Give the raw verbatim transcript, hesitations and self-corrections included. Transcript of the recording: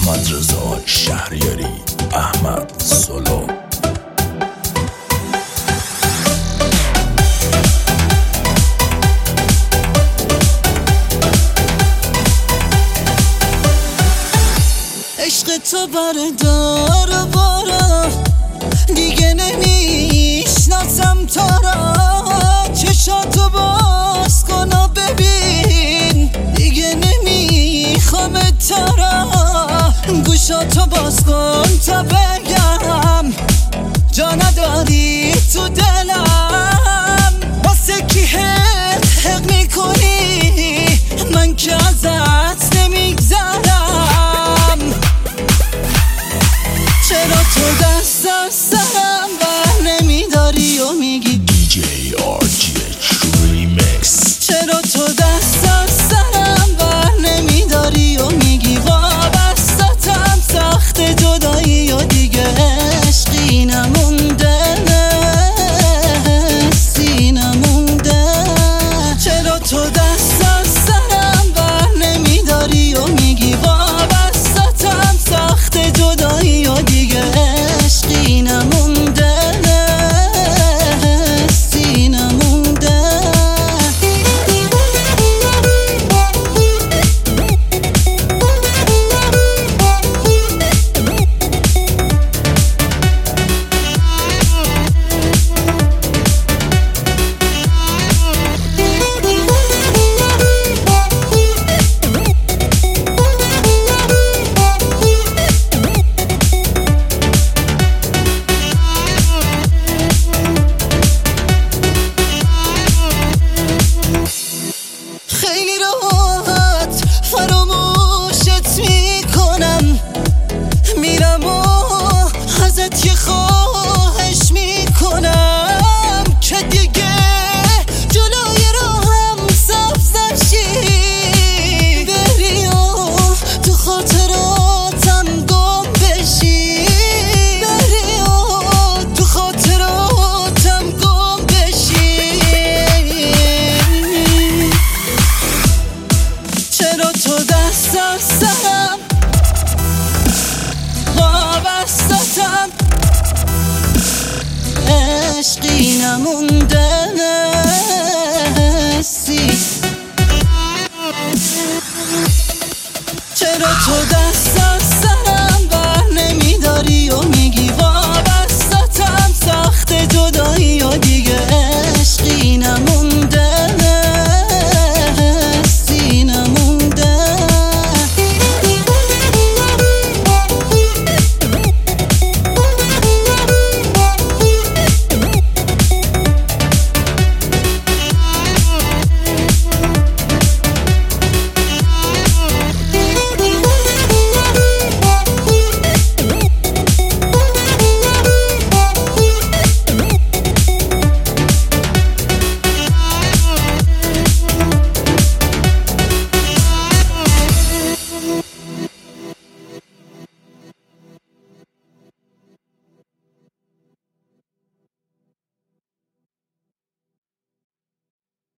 احمد رضا شهریاری، احمد سولو. عشق تو بردار بارا، دیگه نمیشناسم تو را. چشاتو باز کن و ببین، دیگه نمیخوام تو را. گوشاتو باز کن تا بگم، جا نداری تو دلم. واسه کی حق حق میکنی، من که ازت نمیگذرم. چرا تو دست از سرم بر نمیداری و میگی دی جی آر جی اچ ریمیکس. چرا تو دست از سرم بر نمیداری و میگی وابستتم، سخت جدایی و دیگه عشقی نمونده، حسی نمونده. چرا تو دست از سرم بر نمیداری و میگی وابستتم، سخت جدایی و دیگه عشقی نمونده، حسی نمونده. خیلی راحت فراموشت میکنم، میرم و ازت یه خواهش میکنم که دیگه جلوی راهم سبز نشی. بری و تو خاطراتم گم بشی، بری و تو خاطراتم گم بشی. چرا تو دست از سرم وابستتم، عشقی نمونده، حسی. چرا تو دست از سرم بر نمیداری و میگی وابستتم، سخت جدایی و دیگه